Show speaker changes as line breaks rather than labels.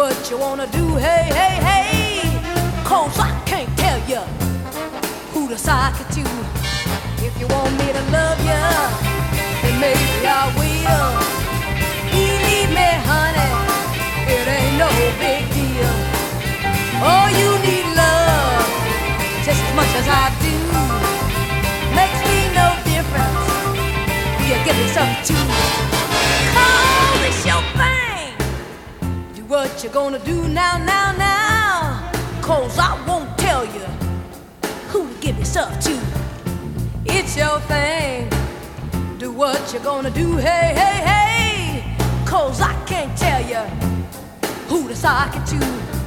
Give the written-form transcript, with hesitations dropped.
what you wanna do, hey, hey, hey. 'Cause I can't tell you who to sock it to. If you want me to love you, then maybe I will. Believe me, honey, it ain't no big deal. Oh, you need love just as much as I do. Makes me no difference who you give me something to. 'Cause it's your thing. Do what you're gonna do now, now, now. 'Cause I won't tell you who to give yourself to. It's your thing. Do what you're gonna do, hey, hey, hey. 'Cause I can't tell you who to sock it to.